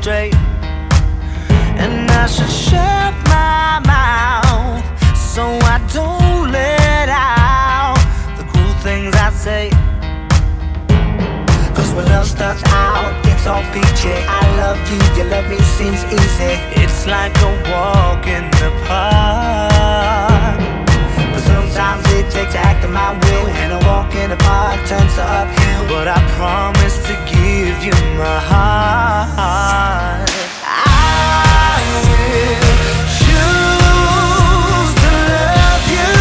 straight, and I should shut my mouth so I don't let out the cool things I say. Cause when love starts out, it's all peachy. I love you, you love me, seems easy. It's like a walk in the park, but sometimes it takes acting my will, and a walk in the park turns to uphill. But I promise to give you my heart. I will choose to love you,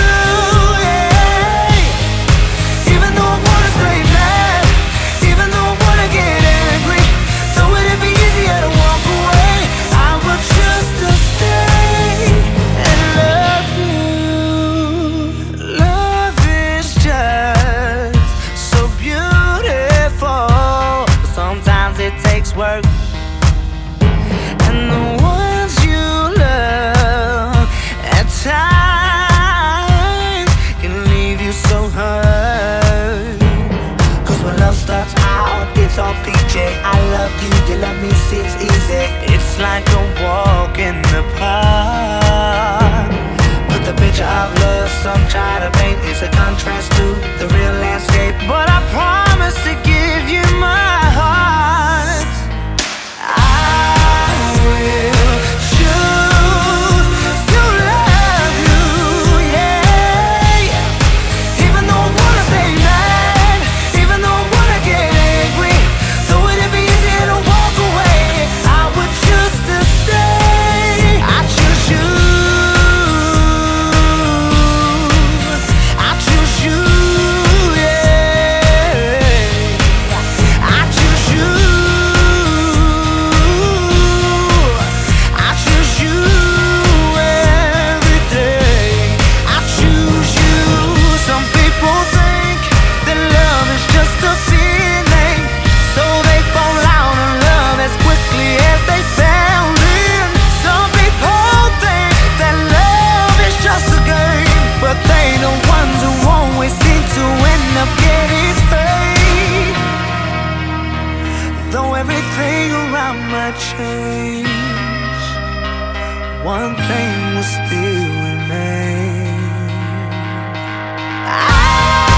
yeah. Even though I wanna stay mad, even though I wanna get angry, though it'd be easier to walk away, I will choose to stay and love you. Love is just so beautiful, but sometimes it takes work. And the ones you love at times can leave you so hurt. Cause when love starts out, it's all peachy. I love you, you love me, seems easy. It's like a walk in the park, but the picture of love some try to paint is a contrast to the real landscape. But I promise to give you my heart. I will choose to love you, yeah. Even though I wanna stay mad, even though I wanna get angry, though it'd be easier to walk away, I would choose to stay. I choose you, I choose you, yeah. I choose you, I choose you every day. I choose you. Some people think that love is just a feeling, so they fall out of love as quickly as they fell in. Some people think that love is just a game, but they the ones who always seem to end up getting paid. Though everything around might change, one thing will still remain. I